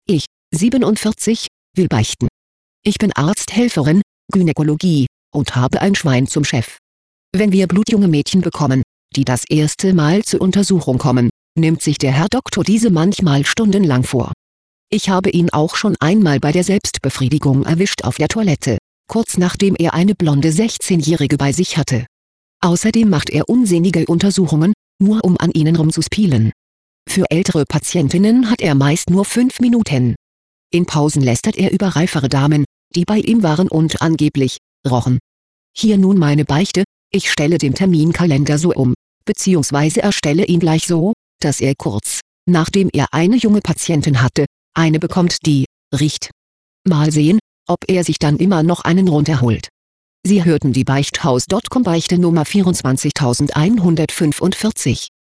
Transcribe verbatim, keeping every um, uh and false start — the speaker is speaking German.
Ich, siebenundvierzig, will beichten. Ich bin Arzthelferin, Gynäkologie, und habe ein Schwein zum Chef. Wenn wir blutjunge Mädchen bekommen, die das erste Mal zur Untersuchung kommen, nimmt sich der Herr Doktor diese manchmal stundenlang vor. Ich habe ihn auch schon einmal bei der Selbstbefriedigung erwischt auf der Toilette, kurz nachdem er eine blonde sechzehnjährige bei sich hatte. Außerdem macht er unsinnige Untersuchungen, nur um an ihnen rumzuspielen. Für ältere Patientinnen hat er meist nur fünf Minuten. In Pausen lästert er über reifere Damen, die bei ihm waren und angeblich rochen. Hier nun meine Beichte: Ich stelle den Terminkalender so um, beziehungsweise erstelle ihn gleich so, dass er kurz, nachdem er eine junge Patientin hatte, eine bekommt, die riecht. Mal sehen, ob er sich dann immer noch einen runterholt. Sie hörten die Beichthaus Punkt com Beichte Nummer vierundzwanzigtausendeinhundertfünfundvierzig.